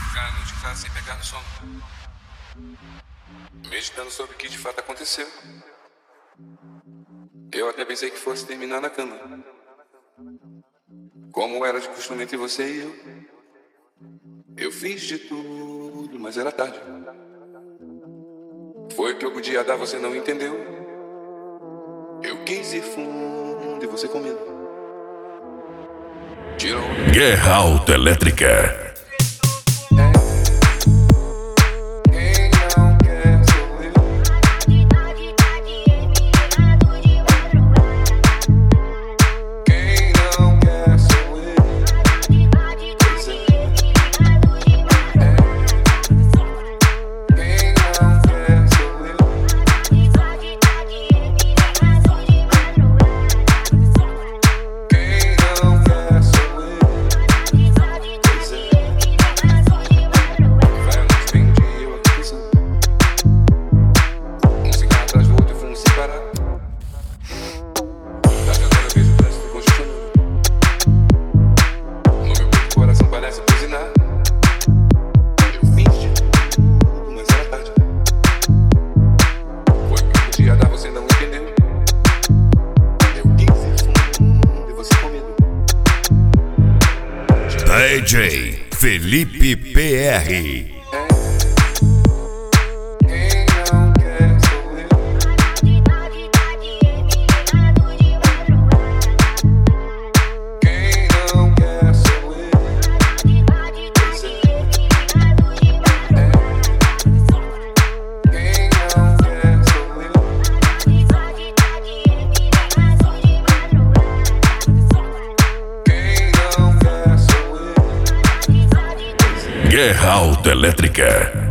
Ficando de casa sem pegar no sono, meditando sobre o que de fato aconteceu. Eu até pensei que fosse terminar na cama, como era de costume entre você e eu. Eu fiz de tudo, mas era tarde. Foi o que eu podia dar, você não entendeu. Eu quis ir fundo e você com medo. Tirou Guerra Autoelétrica. DJ Felipe PR. Guerra Autoelétrica.